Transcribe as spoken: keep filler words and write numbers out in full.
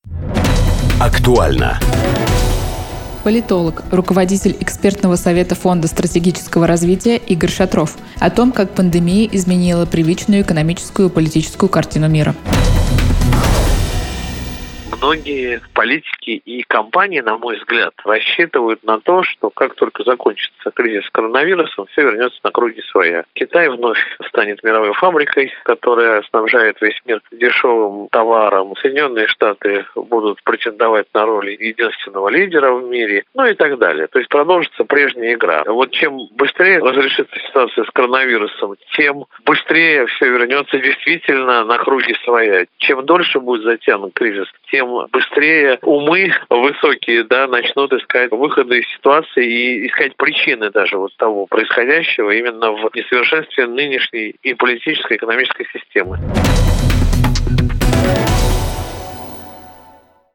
Актуально. Политолог, руководитель экспертного совета Фонда стратегического развития Игорь Шатров о том, как пандемия изменила привычную экономическую и политическую картину мира. Многие политики и компании, на мой взгляд, рассчитывают на то, что как только закончится кризис с коронавирусом, все вернется на круги своя. Китай вновь станет мировой фабрикой, которая снабжает весь мир дешевым товаром. Соединенные Штаты будут претендовать на роль единственного лидера в мире, ну и так далее. То есть продолжится прежняя игра. Вот чем быстрее разрешится ситуация с коронавирусом, тем быстрее все вернется действительно на круги своя. Чем дольше будет затянут кризис, тем быстрее умы высокие, да, начнут искать выходы из ситуации и искать причины даже вот того происходящего именно в несовершенстве нынешней и политической, и экономической системы.